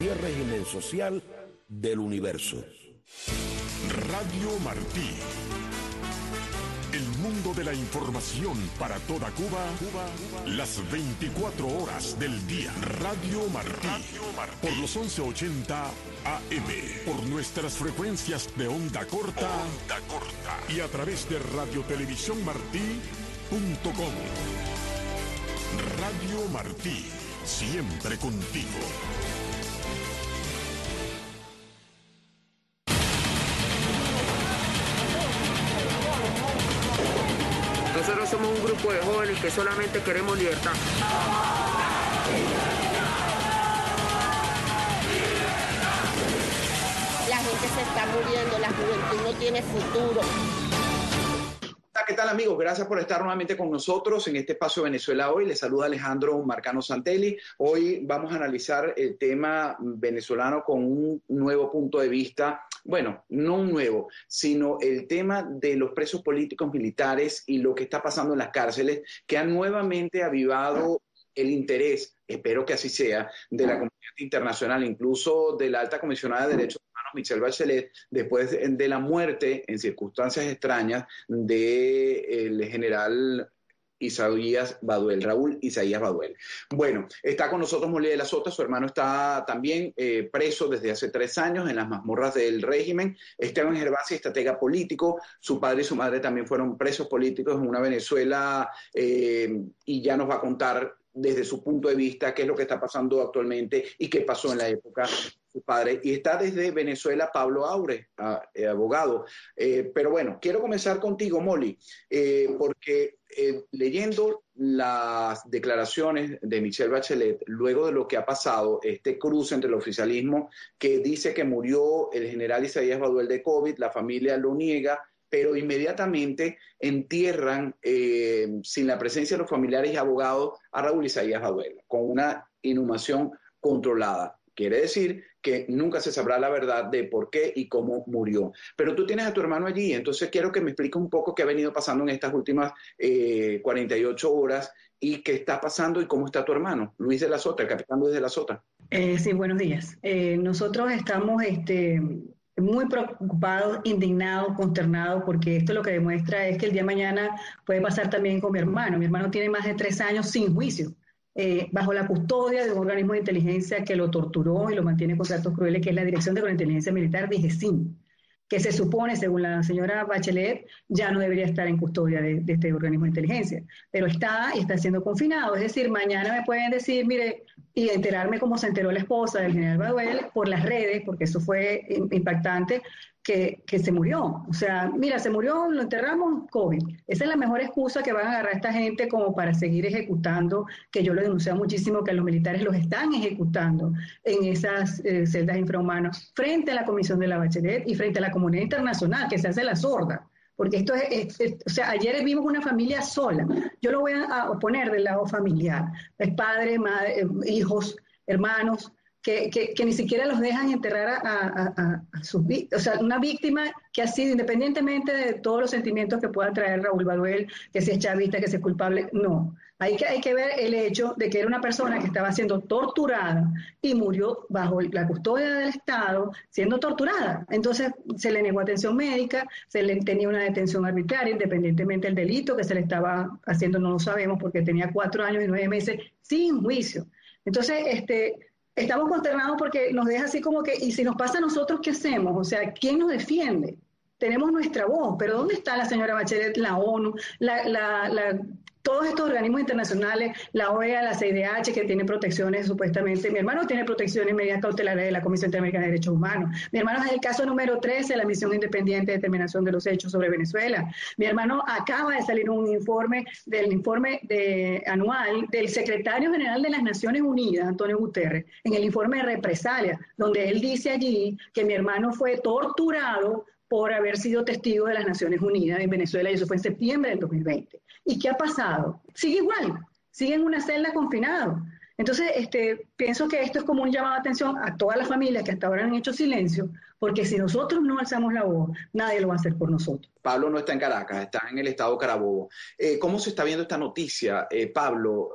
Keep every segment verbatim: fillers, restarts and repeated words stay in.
y el régimen social del universo. Radio Martí. El mundo de la información para toda Cuba, Cuba, las veinticuatro horas del día. Radio Martí. Radio Martí. Por los once ochenta A M. Por nuestras frecuencias de onda corta. Onda corta. Y a través de radiotelevisión martí punto com. Radio Martí. Siempre contigo. Nosotros somos un grupo de jóvenes que solamente queremos libertad. La gente se está muriendo, la juventud no tiene futuro. ¿Qué tal, amigos? Gracias por estar nuevamente con nosotros en este espacio Venezuela Hoy. Les saluda Alejandro Marcano Santelli. Hoy vamos a analizar el tema venezolano con un nuevo punto de vista. Bueno, no un nuevo, sino el tema de los presos políticos militares y lo que está pasando en las cárceles, que han nuevamente avivado el interés, espero que así sea, de la comunidad internacional, incluso de la alta comisionada de derechos humanos, Michelle Bachelet, después de la muerte en circunstancias extrañas del general Isaías Baduel, Raúl Isaías Baduel. Bueno, está con nosotros Molly de la Sota, su hermano está también eh, preso desde hace tres años en las mazmorras del régimen. Esteban Gervasi, estratega político, su padre y su madre también fueron presos políticos en una Venezuela eh, y ya nos va a contar desde su punto de vista qué es lo que está pasando actualmente y qué pasó en la época de su padre. Y está desde Venezuela Pablo Aure, a, eh, abogado. Eh, pero bueno, quiero comenzar contigo, Molly, eh, porque eh, leyendo las declaraciones de Michelle Bachelet, luego de lo que ha pasado, este cruce entre el oficialismo que dice que murió el general Isaías Baduel de COVID, la familia lo niega, pero inmediatamente entierran, eh, sin la presencia de los familiares y abogados, a Raúl Isaías Baduel, con una inhumación controlada. Quiere decir que nunca se sabrá la verdad de por qué y cómo murió. Pero tú tienes a tu hermano allí, entonces quiero que me expliques un poco qué ha venido pasando en estas últimas eh, cuarenta y ocho horas y qué está pasando y cómo está tu hermano, Luis de la Sota, el capitán Luis de la Sota. Eh, sí, buenos días. Eh, nosotros estamos... este muy preocupados, indignados, consternados, porque esto lo que demuestra es que el día de mañana puede pasar también con mi hermano. Mi hermano tiene más de tres años sin juicio, eh, bajo la custodia de un organismo de inteligencia que lo torturó y lo mantiene con tratos crueles, que es la Dirección de Contrainteligencia Militar, DIGESIM, que se supone, según la señora Bachelet, ya no debería estar en custodia de, de este organismo de inteligencia, pero está y está siendo confinado. Es decir, mañana me pueden decir, mire, y enterarme como se enteró la esposa del general Baduel por las redes, porque eso fue impactante, que, que se murió. O sea, mira, se murió, lo enterramos, COVID. Esa es la mejor excusa que van a agarrar a esta gente como para seguir ejecutando, que yo lo he denunciado muchísimo, que los militares los están ejecutando en esas eh, celdas infrahumanas, frente a la Comisión de la Bachelet y frente a la comunidad internacional, que se hace la sorda. Porque esto es, es, es, o sea, ayer vimos una familia sola. Yo lo voy a, a poner del lado familiar. El padre, madre, hijos, hermanos, que, que, que ni siquiera los dejan enterrar a, a, a, a sus víctimas. O sea, una víctima que ha sido, independientemente de todos los sentimientos que pueda traer Raúl Baduel, que si es chavista, que si es culpable, no. Hay que, hay que ver el hecho de que era una persona que estaba siendo torturada y murió bajo la custodia del Estado siendo torturada. Entonces se le negó atención médica, se le tenía una detención arbitraria, independientemente del delito que se le estaba haciendo, no lo sabemos, porque tenía cuatro años y nueve meses sin juicio. Entonces, este... estamos consternados porque nos deja así como que, ¿y si nos pasa a nosotros qué hacemos? O sea, ¿quién nos defiende? Tenemos nuestra voz, pero ¿dónde está la señora Bachelet, la ONU, la, la, la, todos estos organismos internacionales, la O E A, la C I D H, que tienen protecciones supuestamente? Mi hermano tiene protecciones y medidas cautelares de la Comisión Interamericana de Derechos Humanos. Mi hermano es el caso número trece de la Misión Independiente de Determinación de los Hechos sobre Venezuela. Mi hermano acaba de salir un informe, del informe de, anual del secretario general de las Naciones Unidas, Antonio Guterres, en el informe de represalia, donde él dice allí que mi hermano fue torturado por haber sido testigo de las Naciones Unidas en Venezuela, y eso fue en septiembre del dos mil veinte. ¿Y qué ha pasado? Sigue igual, sigue en una celda confinado. Entonces, este, pienso que esto es como un llamado de atención a todas las familias que hasta ahora han hecho silencio, porque si nosotros no alzamos la voz, nadie lo va a hacer por nosotros. Pablo no está en Caracas, está en el estado Carabobo. Eh, ¿Cómo se está viendo esta noticia, eh, Pablo?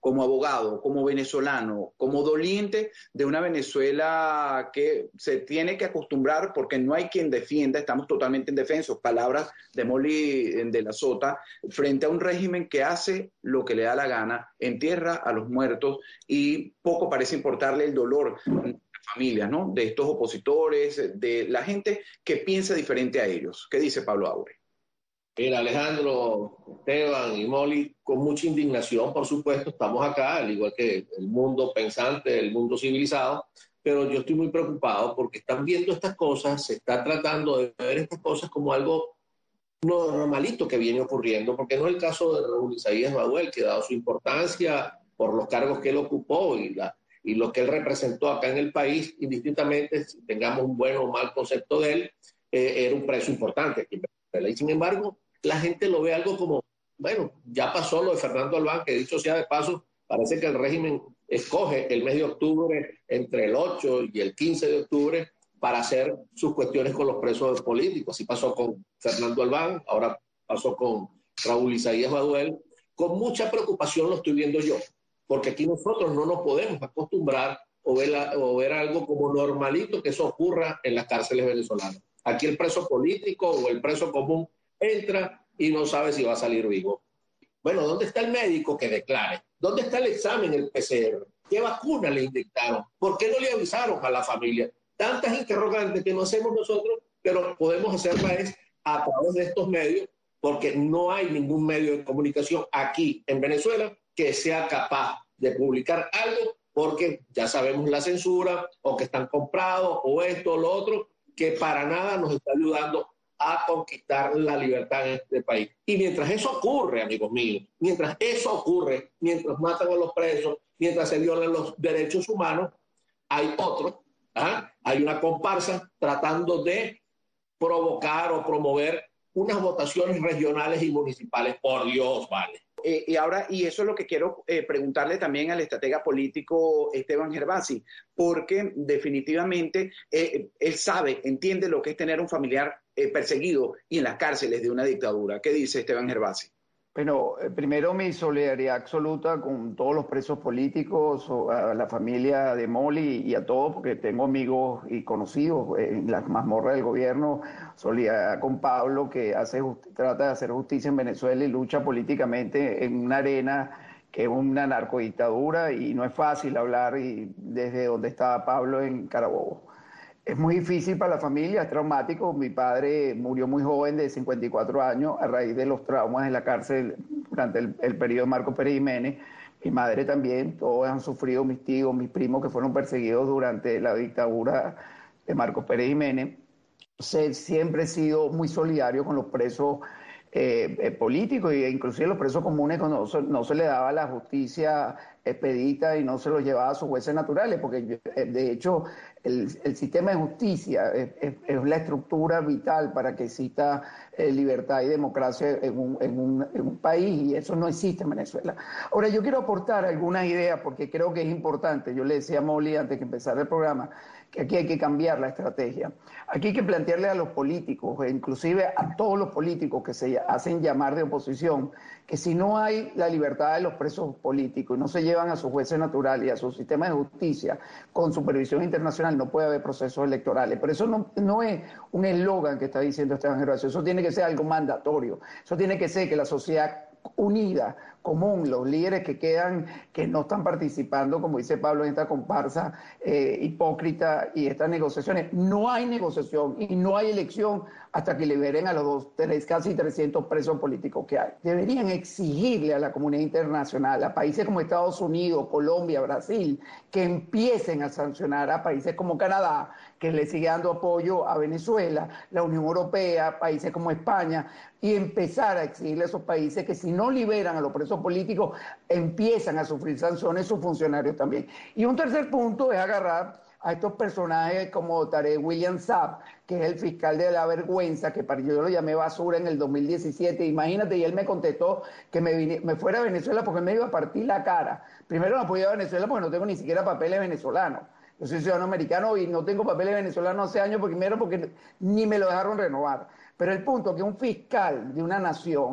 como abogado, como venezolano, como doliente de una Venezuela que se tiene que acostumbrar porque no hay quien defienda, estamos totalmente indefensos, palabras de Molly de la Sota, frente a un régimen que hace lo que le da la gana, entierra a los muertos y poco parece importarle el dolor de las familias, ¿no? De estos opositores, de la gente que piensa diferente a ellos. ¿Qué dice Pablo Aure? Mira, Alejandro, Esteban y Molly, con mucha indignación, por supuesto, estamos acá, al igual que el mundo pensante, el mundo civilizado, pero yo estoy muy preocupado porque están viendo estas cosas, se está tratando de ver estas cosas como algo normalito que viene ocurriendo, porque no es el caso de Raúl Isaías Baduel, que dado su importancia por los cargos que él ocupó y, la, y lo que él representó acá en el país, indistintamente, si tengamos un buen o mal concepto de él, eh, era un preso importante aquí en Venezuela. Y sin embargo, la gente lo ve algo como, bueno, ya pasó lo de Fernando Albán, que dicho sea de paso, parece que el régimen escoge el mes de octubre entre el ocho y el quince de octubre para hacer sus cuestiones con los presos políticos. Así pasó con Fernando Albán, ahora pasó con Raúl Isaías Baduel. Con mucha preocupación lo estoy viendo yo, porque aquí nosotros no nos podemos acostumbrar o ver, la, o ver algo como normalito que eso ocurra en las cárceles venezolanas. Aquí el preso político o el preso común entra y no sabe si va a salir vivo. Bueno, ¿dónde está el médico que declare? ¿Dónde está el examen, el P C R? ¿Qué vacuna le inyectaron? ¿Por qué no le avisaron a la familia? Tantas interrogantes que no hacemos nosotros, pero podemos hacerlas a través de estos medios, porque no hay ningún medio de comunicación aquí en Venezuela que sea capaz de publicar algo, porque ya sabemos la censura, o que están comprados, o esto o lo otro, que para nada nos está ayudando a conquistar la libertad en este país. Y mientras eso ocurre, amigos míos, mientras eso ocurre, mientras matan a los presos, mientras se violan los derechos humanos, hay otros, ¿ah? Hay una comparsa tratando de provocar o promover unas votaciones regionales y municipales. Por Dios, vale. Eh, y ahora, y eso es lo que quiero eh, preguntarle también al estratega político Esteban Gervasi, porque definitivamente eh, él sabe, entiende lo que es tener un familiar eh, perseguido y en las cárceles de una dictadura. ¿Qué dice Esteban Gervasi? Bueno, eh, primero mi solidaridad absoluta con todos los presos políticos, a la familia de Molly y a todos, porque tengo amigos y conocidos en las mazmorras del gobierno. Solidaridad con Pablo, que hace trata de hacer justicia en Venezuela y lucha políticamente en una arena que es una narcodictadura y no es fácil hablar y desde donde estaba Pablo en Carabobo. Es muy difícil para la familia, es traumático. Mi padre murió muy joven, de cincuenta y cuatro años, a raíz de los traumas en la cárcel durante el, el periodo de Marcos Pérez Jiménez. Mi madre también, todos han sufrido, mis tíos, mis primos que fueron perseguidos durante la dictadura de Marcos Pérez Jiménez. Entonces, siempre he sido muy solidario con los presos eh, eh, políticos e inclusive los presos comunes, cuando no se, no se le daba la justicia expedita y no se los llevaba a sus jueces naturales, porque de hecho el, el sistema de justicia es, es, es la estructura vital para que exista eh, libertad y democracia en un, en, un, en un país, y eso no existe en Venezuela. Ahora, yo quiero aportar algunas ideas porque creo que es importante. Yo le decía a Molly antes que empezara el programa que aquí hay que cambiar la estrategia. Aquí hay que plantearle a los políticos, inclusive a todos los políticos que se hacen llamar de oposición, que si no hay la libertad de los presos políticos y no se llevan a sus jueces naturales y a su sistema de justicia con supervisión internacional, no puede haber procesos electorales. Pero eso no, no es un eslogan que está diciendo Esteban Gervasio, eso tiene que ser algo mandatorio, eso tiene que ser que la sociedad unida, común, los líderes que quedan, que no están participando, como dice Pablo, en esta comparsa eh, hipócrita y estas negociaciones. No hay negociación y no hay elección hasta que liberen a los dos, tres, casi trescientos presos políticos que hay. Deberían exigirle a la comunidad internacional, a países como Estados Unidos, Colombia, Brasil, que empiecen a sancionar a países como Canadá, que le sigue dando apoyo a Venezuela, la Unión Europea, países como España, y empezar a exigirle a esos países que si no liberan a los presos políticos, empiezan a sufrir sanciones sus funcionarios también. Y un tercer punto es agarrar a estos personajes como Tarek William Saab, que es el fiscal de la vergüenza, que yo lo llamé basura en el dos mil diecisiete, imagínate, y él me contestó que me, vine, me fuera a Venezuela porque me iba a partir la cara. Primero no apoyaba a Venezuela porque no tengo ni siquiera papeles venezolanos. Yo soy ciudadano americano y no tengo papeles venezolanos hace años, primero porque ni me lo dejaron renovar. Pero el punto es que un fiscal de una nación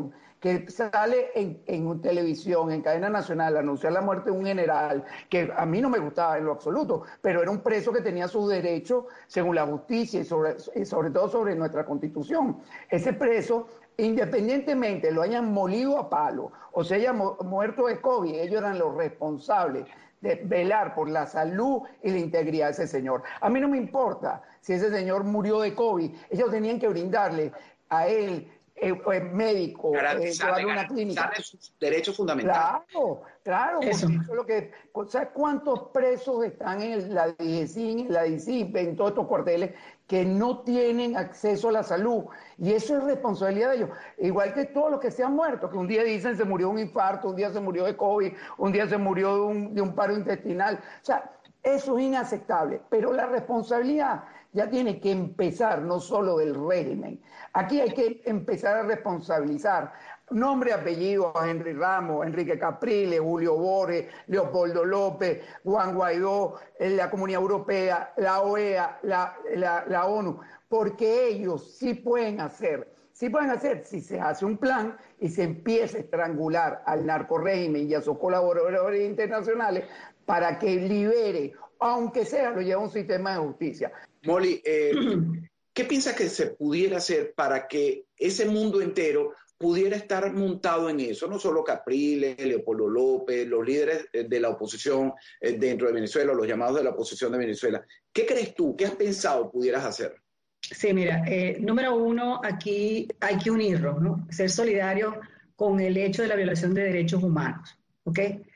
que sale en, en televisión, en cadena nacional, anunciar la muerte de un general, que a mí no me gustaba en lo absoluto, pero era un preso que tenía sus derechos según la justicia y sobre, y sobre todo sobre nuestra Constitución. Ese preso, independientemente lo hayan molido a palo o se haya mu muerto de COVID, ellos eran los responsables de velar por la salud y la integridad de ese señor. A mí no me importa si ese señor murió de COVID, ellos tenían que brindarle a él Eh, eh, médico, garantizarle, eh, una clínica. sus derechos fundamentales. Claro, claro, eso. porque eso es lo que, ¿sabes cuántos presos están en la D G C I N, en la D C I P, en todos estos cuarteles que no tienen acceso a la salud? Y eso es responsabilidad de ellos. Igual que todos los que se han muerto, que un día dicen se murió de un infarto, un día se murió de COVID, un día se murió de un, de un paro intestinal. O sea, eso es inaceptable, pero la responsabilidad ya tiene que empezar no solo del régimen. Aquí hay que empezar a responsabilizar. Nombre, apellido a Henry Ramos, Enrique Capriles, Julio Borges, Leopoldo López, Juan Guaidó, la Comunidad Europea, la O E A, la, la, la ONU, porque ellos sí pueden hacer, sí pueden hacer si se hace un plan y se empieza a estrangular al narcorrégimen y a sus colaboradores internacionales para que libere, aunque sea, lo lleva a un sistema de justicia. Molly, eh, ¿qué piensas que se pudiera hacer para que ese mundo entero pudiera estar montado en eso? No solo Capriles, Leopoldo López, los líderes de la oposición dentro de Venezuela, los llamados de la oposición de Venezuela. ¿Qué crees tú? ¿Qué has pensado pudieras hacer? Sí, mira, eh, número uno, aquí hay que unirnos, ¿no? Ser solidarios con el hecho de la violación de derechos humanos, ¿ok?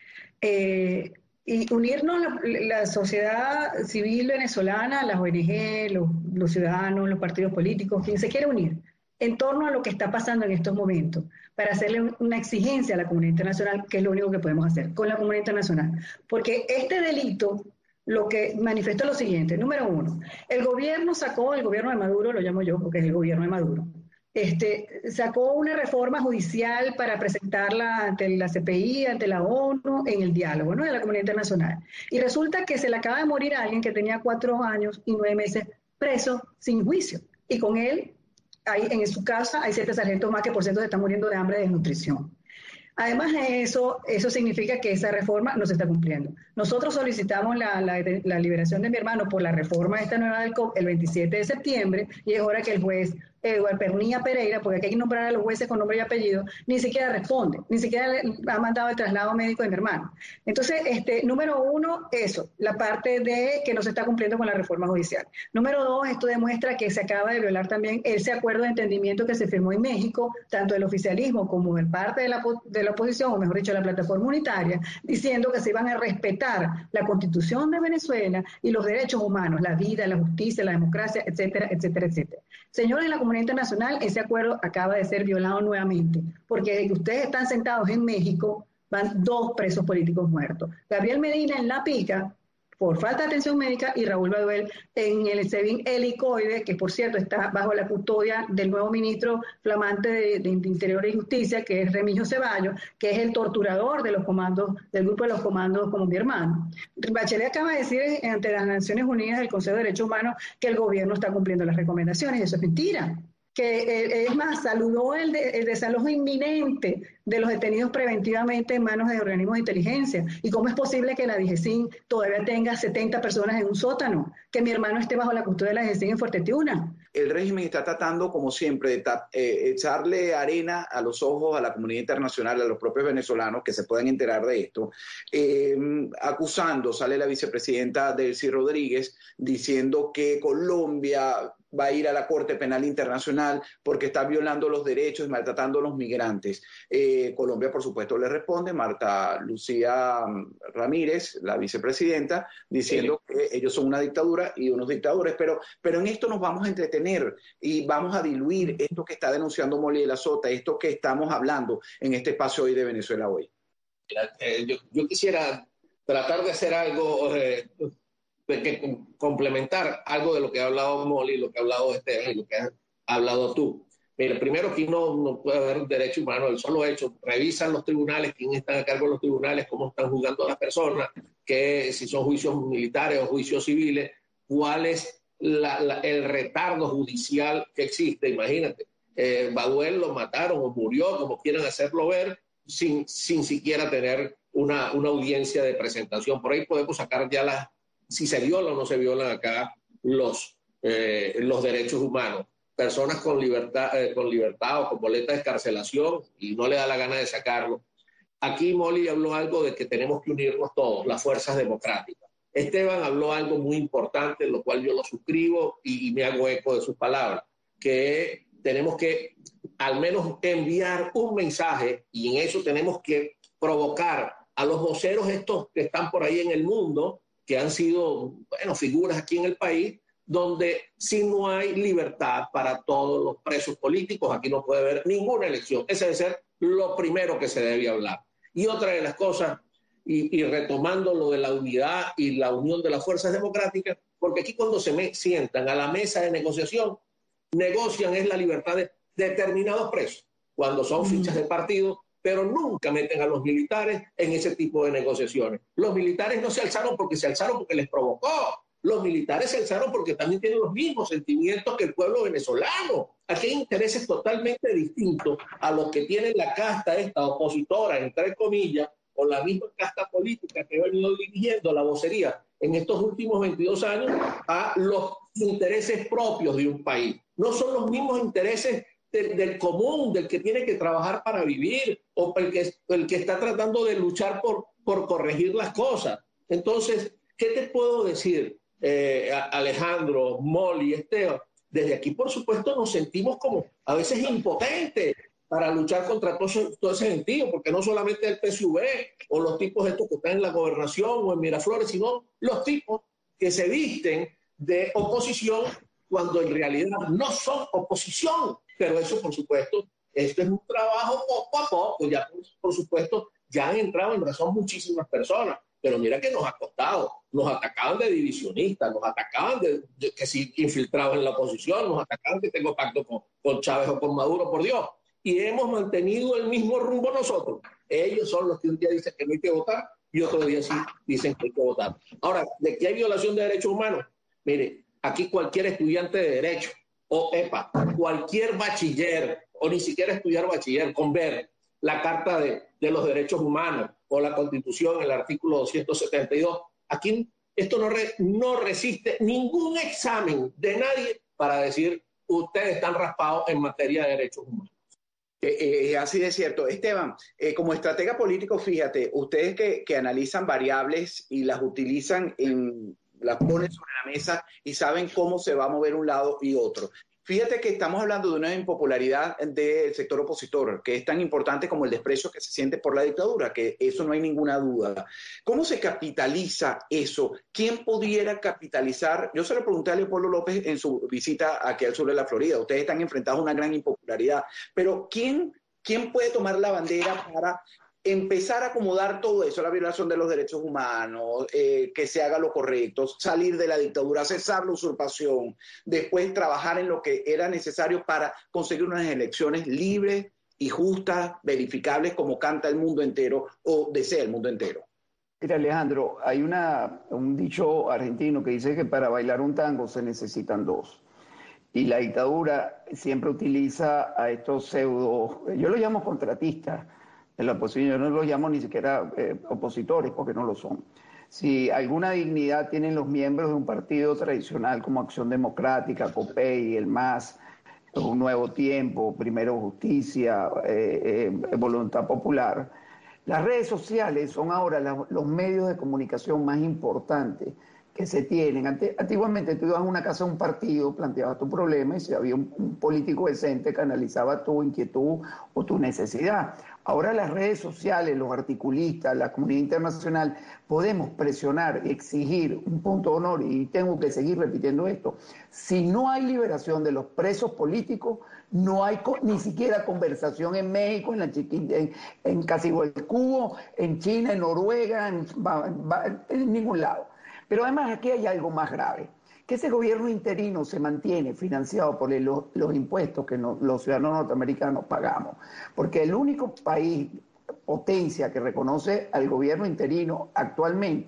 Eh, Y unirnos la, la sociedad civil venezolana, las O N G, los, los ciudadanos, los partidos políticos, quien se quiere unir en torno a lo que está pasando en estos momentos, para hacerle un, una exigencia a la comunidad internacional, que es lo único que podemos hacer con la comunidad internacional. Porque este delito lo que manifiesta es lo siguiente. Número uno, el gobierno sacó, el gobierno de Maduro, lo llamo yo porque es el gobierno de Maduro, Este, sacó una reforma judicial para presentarla ante la C P I, ante la ONU, en el diálogo, ¿no?, de la comunidad internacional. Y resulta que se le acaba de morir a alguien que tenía cuatro años y nueve meses preso sin juicio. Y con él, hay, en su casa, hay siete sargentos más que por ciento se están muriendo de hambre y desnutrición. Además de eso, eso significa que esa reforma no se está cumpliendo. Nosotros solicitamos la, la, la liberación de mi hermano por la reforma esta nueva del C O P el veintisiete de septiembre y es hora que el juez Eduardo Pernilla Pereira, porque aquí hay que nombrar a los jueces con nombre y apellido, ni siquiera responde, ni siquiera le ha mandado el traslado médico de mi hermano. Entonces, este, número uno, eso, la parte de que no se está cumpliendo con la reforma judicial. Número dos, esto demuestra que se acaba de violar también ese acuerdo de entendimiento que se firmó en México, tanto del oficialismo como de parte de la, de la oposición, o mejor dicho, de la plataforma unitaria, diciendo que se iban a respetar la Constitución de Venezuela y los derechos humanos, la vida, la justicia, la democracia, etcétera, etcétera, etcétera. Señores de la comunidad internacional, ese acuerdo acaba de ser violado nuevamente, porque desde que ustedes están sentados en México, van dos presos políticos muertos. Gabriel Medina en La Pica, por falta de atención médica, y Raúl Baduel en el SEBIN helicoide, que por cierto está bajo la custodia del nuevo ministro flamante de, de Interior y Justicia, que es Remigio Ceballos, que es el torturador de los comandos, del grupo de los comandos como mi hermano. Bachelet acaba de decir ante las Naciones Unidas del Consejo de Derechos Humanos que el gobierno está cumpliendo las recomendaciones, y eso es mentira. Que eh, es más, saludó el, de, el desalojo inminente de los detenidos preventivamente en manos de organismos de inteligencia. ¿Y cómo es posible que la D G C I N todavía tenga setenta personas en un sótano? Que mi hermano esté bajo la custodia de la D G C I N en Fuerte Tiuna. El régimen está tratando, como siempre, de eh, echarle arena a los ojos a la comunidad internacional, a los propios venezolanos que se puedan enterar de esto, eh, acusando, sale la vicepresidenta Delcy Rodríguez, diciendo que Colombia va a ir a la Corte Penal Internacional porque está violando los derechos y maltratando a los migrantes. Eh, Colombia, por supuesto, le responde, Marta Lucía Ramírez, la vicepresidenta, diciendo sí. que ellos son una dictadura y unos dictadores, pero, pero en esto nos vamos a entretener y vamos a diluir esto que está denunciando Molly de la Sota, esto que estamos hablando en este espacio hoy de Venezuela Hoy. Eh, yo, yo quisiera tratar de hacer algo... Eh, que complementar algo de lo que ha hablado Molly, lo que ha hablado Esteban y lo que has hablado tú. Mira, primero que no, no puede haber un derecho humano, el solo hecho, revisan los tribunales, quién está a cargo de los tribunales, cómo están juzgando a las personas, que si son juicios militares o juicios civiles, cuál es la, la, el retardo judicial que existe, imagínate. eh, Baduel lo mataron o murió, como quieran hacerlo ver, sin, sin siquiera tener una, una audiencia de presentación. Por ahí podemos sacar ya las, si se violan o no se violan acá los, eh, los derechos humanos. Personas con libertad, eh, con libertad o con boleta de escarcelación y no le da la gana de sacarlo. Aquí Molly habló algo de que tenemos que unirnos todos, las fuerzas democráticas. Esteban habló algo muy importante, lo cual yo lo suscribo y, y me hago eco de sus palabras, que tenemos que al menos enviar un mensaje y en eso tenemos que provocar a los voceros estos que están por ahí en el mundo, que han sido, bueno, figuras aquí en el país, donde si no hay libertad para todos los presos políticos, aquí no puede haber ninguna elección. Ese debe ser lo primero que se debe hablar. Y otra de las cosas, y, y retomando lo de la unidad y la unión de las fuerzas democráticas, porque aquí cuando se me sientan a la mesa de negociación, negocian es la libertad de determinados presos, cuando son fichas de partido, pero nunca meten a los militares en ese tipo de negociaciones. Los militares no se alzaron porque se alzaron porque les provocó. Los militares se alzaron porque también tienen los mismos sentimientos que el pueblo venezolano. Aquí hay intereses totalmente distintos a los que tiene la casta esta opositora, entre comillas, o la misma casta política que ha venido dirigiendo la vocería en estos últimos veintidós años a los intereses propios de un país. No son los mismos intereses del, del común, del que tiene que trabajar para vivir, o el que, el que está tratando de luchar por, por corregir las cosas. Entonces, ¿qué te puedo decir? Eh, Alejandro, Molly, Esteban, desde aquí por supuesto nos sentimos como a veces impotentes para luchar contra todo, todo ese sentido, porque no solamente el P S U V o los tipos estos que están en la gobernación o en Miraflores, sino los tipos que se visten de oposición cuando en realidad no son oposición. Pero eso por supuesto, esto es un trabajo poco a poco, ya por, por supuesto ya han entrado en razón muchísimas personas. Pero mira que nos ha costado, nos atacaban de divisionistas, nos atacaban de, de que si infiltrados en la oposición, nos atacaban que tengo pacto con, con Chávez o con Maduro, por Dios. Y hemos mantenido el mismo rumbo nosotros. Ellos son los que un día dicen que no hay que votar y otro día sí dicen que hay que votar. Ahora, ¿de qué hay violación de derechos humanos? Mire, aquí cualquier estudiante de derecho, o EPA, cualquier bachiller, o ni siquiera estudiar bachiller, con ver la Carta de, de los Derechos Humanos, o la Constitución, el artículo doscientos setenta y dos. Aquí esto no, re, no resiste ningún examen de nadie para decir ustedes están raspados en materia de derechos humanos. Eh, eh, así de cierto. Esteban, eh, como estratega político, fíjate, ustedes que, que analizan variables y las utilizan, en, las ponen sobre la mesa y saben cómo se va a mover un lado y otro. Fíjate que estamos hablando de una impopularidad del sector opositor, que es tan importante como el desprecio que se siente por la dictadura, que eso no hay ninguna duda. ¿Cómo se capitaliza eso? ¿Quién pudiera capitalizar? Yo se lo pregunté a Leopoldo López en su visita aquí al sur de la Florida. Ustedes están enfrentados a una gran impopularidad, pero ¿quién, quién puede tomar la bandera para empezar a acomodar todo eso, la violación de los derechos humanos, eh, que se haga lo correcto, salir de la dictadura, cesar la usurpación, después trabajar en lo que era necesario para conseguir unas elecciones libres y justas, verificables, como canta el mundo entero o desea el mundo entero? Mira, Alejandro, hay una, un dicho argentino que dice que para bailar un tango se necesitan dos. Y la dictadura siempre utiliza a estos pseudo, yo lo llamo contratistas, en la oposición, yo no los llamo ni siquiera eh, opositores, porque no lo son. Si alguna dignidad tienen los miembros de un partido tradicional como Acción Democrática, COPEI, el MAS, Un Nuevo Tiempo, Primero Justicia, eh, eh, Voluntad Popular, las redes sociales son ahora la, los medios de comunicación más importantes que se tienen. Ante, antiguamente tú ibas a una casa de un partido, planteabas tu problema y si había un, un político decente que analizaba tu inquietud o tu necesidad. Ahora las redes sociales, los articulistas, la comunidad internacional, podemos presionar, exigir un punto de honor, y tengo que seguir repitiendo esto. Si no hay liberación de los presos políticos, no hay ni siquiera conversación en México, en, la Chiquin, en, en Casihuelcubo, en China, en Noruega, en, en ningún lado. Pero además aquí hay algo más grave, que ese gobierno interino se mantiene financiado por el, los, los impuestos que no, los ciudadanos norteamericanos pagamos, porque el único país, potencia, que reconoce al gobierno interino actualmente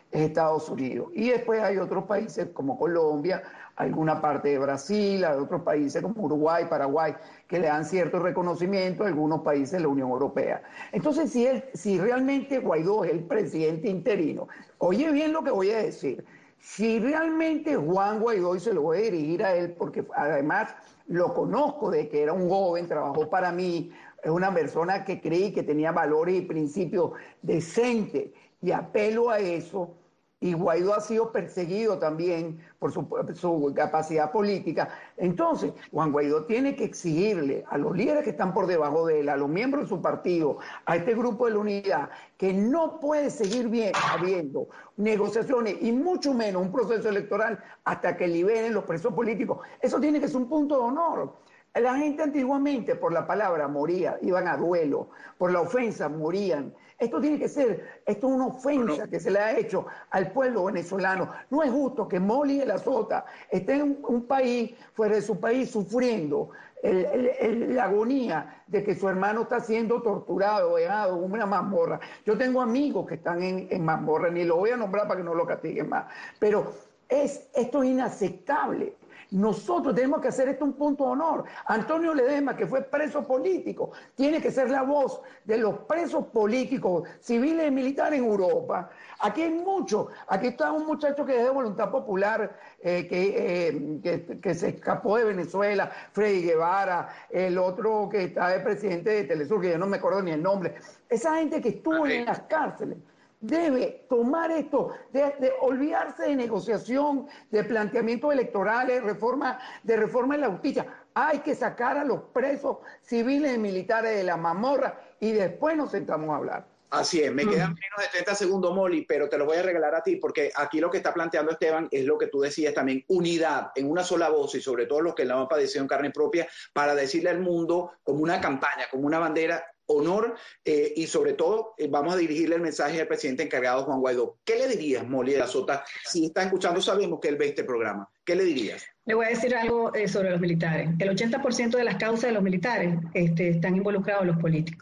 es Estados Unidos. Y después hay otros países como Colombia, alguna parte de Brasil, hay otros países como Uruguay, Paraguay, que le dan cierto reconocimiento, algunos países de la Unión Europea. Entonces, si, él, si realmente Guaidó es el presidente interino, oye bien lo que voy a decir, si realmente Juan Guaidó, y se lo voy a dirigir a él, porque además lo conozco de que era un joven, trabajó para mí, es una persona que creí que tenía valores y principios decentes, y apelo a eso. Y Guaidó ha sido perseguido también por su, su capacidad política. Entonces, Juan Guaidó tiene que exigirle a los líderes que están por debajo de él, a los miembros de su partido, a este grupo de la unidad, que no puede seguir bien habiendo negociaciones y mucho menos un proceso electoral hasta que liberen los presos políticos. Eso tiene que ser un punto de honor. La gente antiguamente por la palabra moría, iban a duelo, por la ofensa morían. Esto tiene que ser, esto es una ofensa que se le ha hecho al pueblo venezolano. No es justo que Molly de la Sota esté en un, un país, fuera de su país, sufriendo el, el, el, la agonía de que su hermano está siendo torturado, dejado en una mazmorra. Yo tengo amigos que están en, en mazmorra, ni lo voy a nombrar para que no lo castiguen más, pero es, esto es inaceptable. Nosotros tenemos que hacer esto un punto de honor. Antonio Ledesma, que fue preso político, tiene que ser la voz de los presos políticos, civiles y militares en Europa. Aquí hay muchos. Aquí está un muchacho que es de Voluntad Popular, eh, que, eh, que, que se escapó de Venezuela, Freddy Guevara, el otro que está de presidente de Telesur, que yo no me acuerdo ni el nombre. Esa gente que estuvo en las cárceles debe tomar esto, de, de olvidarse de negociación, de planteamientos electorales, reforma, de reforma en la justicia. Hay que sacar a los presos civiles y militares de la mazmorra y después nos sentamos a hablar. Así es, me quedan menos de treinta segundos, Molly, pero te lo voy a regalar a ti porque aquí lo que está planteando Esteban es lo que tú decías también, unidad en una sola voz y sobre todo los que la han padecido en carne propia para decirle al mundo como una campaña, como una bandera, honor eh, y sobre todo eh, vamos a dirigirle el mensaje al presidente encargado Juan Guaidó. ¿Qué le dirías, Molly de la Sota? Si está escuchando, sabemos que él ve este programa. ¿Qué le dirías? Le voy a decir algo eh, sobre los militares. El ochenta por ciento de las causas de los militares este, están involucrados los políticos.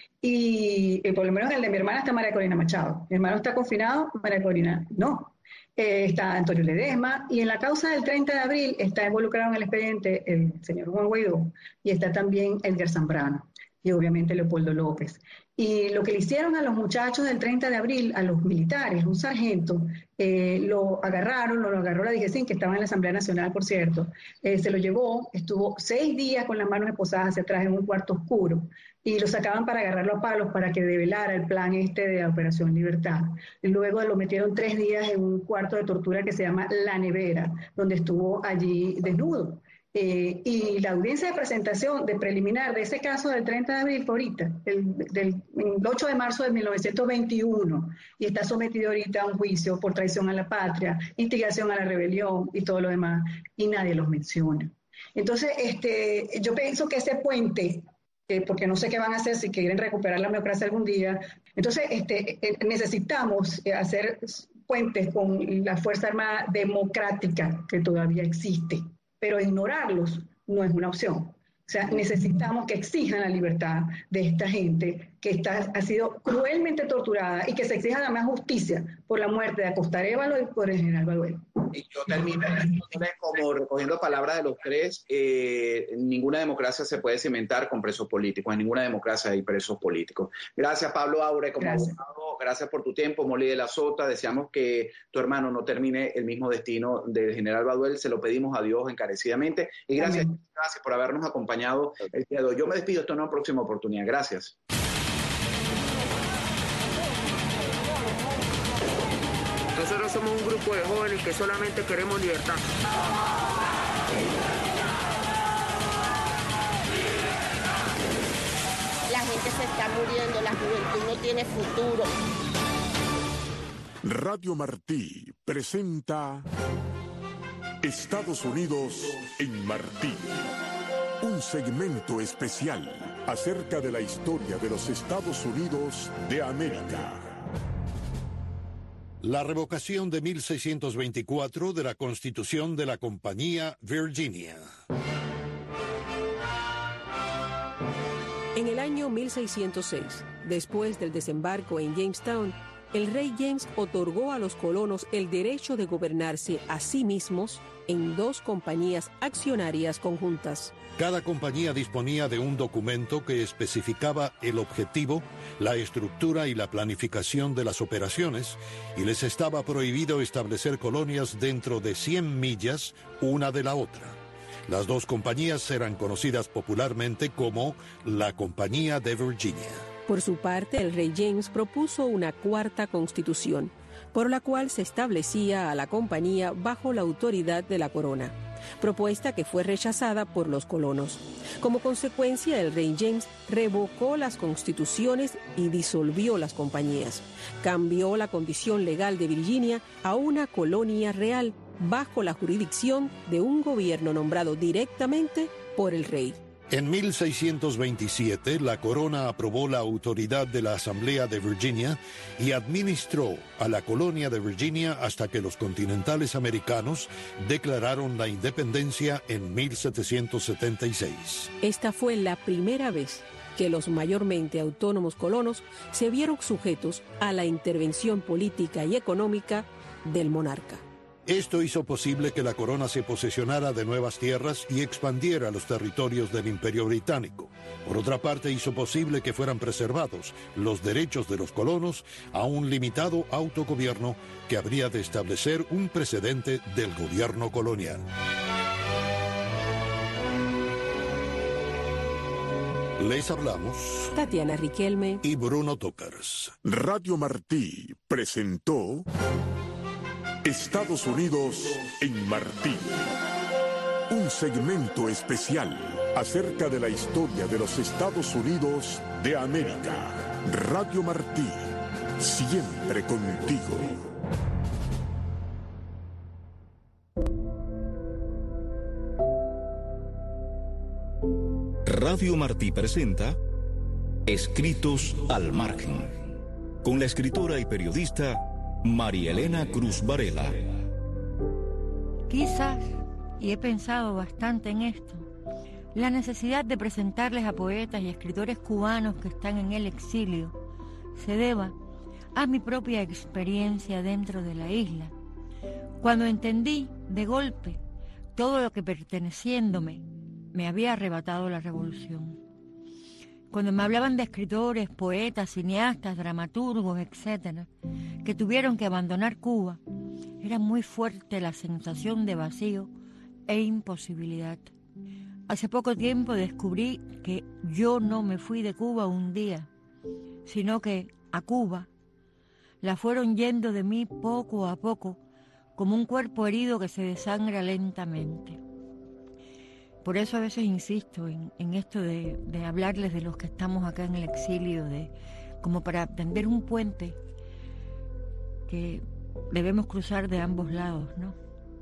Y eh, por lo menos el de mi hermana está María Corina Machado. Mi hermano está confinado, María Corina no. Eh, está Antonio Ledesma, y en la causa del treinta de abril está involucrado en el expediente el señor Juan Guaidó, y está también Edgar Zambrano, y obviamente Leopoldo López. Y lo que le hicieron a los muchachos del treinta de abril, a los militares, un sargento, eh, lo agarraron, lo, lo agarró la D G C I N, que estaba en la Asamblea Nacional, por cierto, eh, se lo llevó, estuvo seis días con las manos esposadas hacia atrás en un cuarto oscuro, y lo sacaban para agarrarlo a palos para que develara el plan este de la Operación Libertad. Y luego lo metieron tres días en un cuarto de tortura que se llama La Nevera, donde estuvo allí desnudo. Eh, y la audiencia de presentación de preliminar de ese caso del treinta de abril fue ahorita, el, del, el ocho de marzo de mil novecientos veintiuno, y está sometido ahorita a un juicio por traición a la patria, instigación a la rebelión y todo lo demás, y nadie los menciona. Entonces, este, yo pienso que ese puente, eh, porque no sé qué van a hacer si quieren recuperar la democracia algún día, entonces este, eh, necesitamos eh, hacer puentes con la Fuerza Armada Democrática que todavía existe, pero ignorarlos no es una opción. O sea, necesitamos que exijan la libertad de esta gente que está, ha sido cruelmente torturada y que se exija además justicia por la muerte de Acosta Arévalo y por el general Baduel. Y yo termino como recogiendo palabras de los tres, eh, ninguna democracia se puede cimentar con presos políticos, en ninguna democracia hay presos políticos. Gracias, Pablo Aure, como gracias. abogado, gracias por tu tiempo, Molly de la Sota, deseamos que tu hermano no termine el mismo destino del general Baduel, se lo pedimos a Dios encarecidamente, y gracias, gracias por habernos acompañado el día de hoy. Yo me despido, hasta una próxima oportunidad, gracias. Nosotros somos un grupo de jóvenes que solamente queremos libertad. La gente se está muriendo, la juventud no tiene futuro. Radio Martí presenta Estados Unidos en Martí. Un segmento especial acerca de la historia de los Estados Unidos de América. La revocación de mil seiscientos veinticuatro de la Constitución de la Compañía Virginia. En el año mil seiscientos seis, después del desembarco en Jamestown, el rey James otorgó a los colonos el derecho de gobernarse a sí mismos en dos compañías accionarias conjuntas. Cada compañía disponía de un documento que especificaba el objetivo, la estructura y la planificación de las operaciones, y les estaba prohibido establecer colonias dentro de cien millas una de la otra. Las dos compañías eran conocidas popularmente como la Compañía de Virginia. Por su parte, el rey James propuso una cuarta constitución, por la cual se establecía a la compañía bajo la autoridad de la corona, propuesta que fue rechazada por los colonos. Como consecuencia, el rey James revocó las constituciones y disolvió las compañías. Cambió la condición legal de Virginia a una colonia real bajo la jurisdicción de un gobierno nombrado directamente por el rey. En mil seiscientos veintisiete, la corona aprobó la autoridad de la Asamblea de Virginia y administró a la colonia de Virginia hasta que los continentales americanos declararon la independencia en mil setecientos setenta y seis. Esta fue la primera vez que los mayormente autónomos colonos se vieron sujetos a la intervención política y económica del monarca. Esto hizo posible que la corona se posesionara de nuevas tierras y expandiera los territorios del Imperio Británico. Por otra parte, hizo posible que fueran preservados los derechos de los colonos a un limitado autogobierno que habría de establecer un precedente del gobierno colonial. Les hablamos Tatiana Riquelme y Bruno Tócars. Radio Martí presentó Estados Unidos en Martí. Un segmento especial acerca de la historia de los Estados Unidos de América. Radio Martí, siempre contigo. Radio Martí presenta Escritos al Margen, con la escritora y periodista María Elena Cruz Varela. Quizás, y he pensado bastante en esto, la necesidad de presentarles a poetas y escritores cubanos que están en el exilio se deba a mi propia experiencia dentro de la isla, cuando entendí de golpe todo lo que perteneciéndome me había arrebatado la revolución. Cuando me hablaban de escritores, poetas, cineastas, dramaturgos, etcétera, que tuvieron que abandonar Cuba, era muy fuerte la sensación de vacío e imposibilidad. Hace poco tiempo descubrí que yo no me fui de Cuba un día, sino que a Cuba la fueron yendo de mí poco a poco, como un cuerpo herido que se desangra lentamente. Por eso a veces insisto en, en esto de, de hablarles de los que estamos acá en el exilio, de, como para tender un puente que debemos cruzar de ambos lados, ¿no?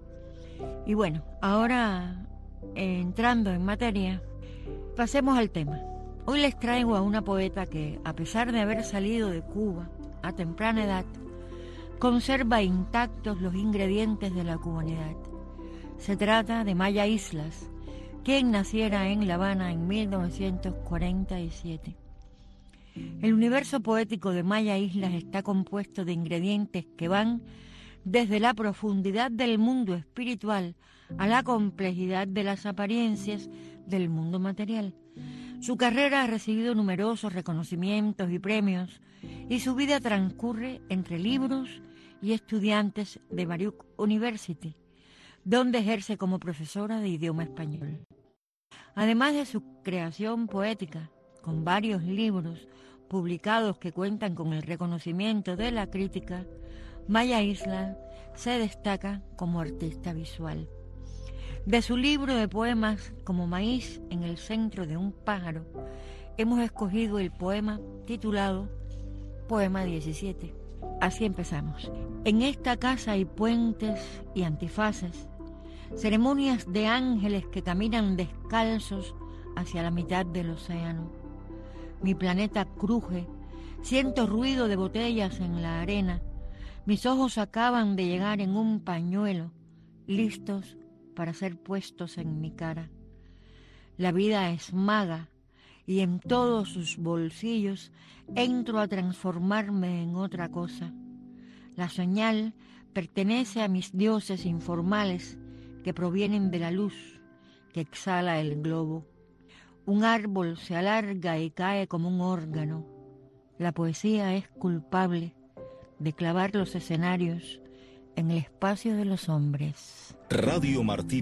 Y bueno, ahora eh, entrando en materia, pasemos al tema. Hoy les traigo a una poeta que, a pesar de haber salido de Cuba a temprana edad, conserva intactos los ingredientes de la cubanidad. Se trata de Maya Islas, quien naciera en La Habana en mil novecientos cuarenta y siete. El universo poético de Maya Islas está compuesto de ingredientes que van desde la profundidad del mundo espiritual a la complejidad de las apariencias del mundo material. Su carrera ha recibido numerosos reconocimientos y premios, y su vida transcurre entre libros y estudiantes de Baruch University, donde ejerce como profesora de idioma español. Además de su creación poética, con varios libros publicados que cuentan con el reconocimiento de la crítica, Maya Islas se destaca como artista visual. De su libro de poemas Como maíz en el centro de un pájaro, hemos escogido el poema titulado Poema diecisiete. Así empezamos. En esta casa hay puentes y antifaces, ceremonias de ángeles que caminan descalzos hacia la mitad del océano. Mi planeta cruje, siento ruido de botellas en la arena, mis ojos acaban de llegar en un pañuelo, listos para ser puestos en mi cara. La vida es maga y en todos sus bolsillos entro a transformarme en otra cosa. La señal pertenece a mis dioses informales que provienen de la luz que exhala el globo. Un árbol se alarga y cae como un órgano. La poesía es culpable de clavar los escenarios en el espacio de los hombres. Radio Martí.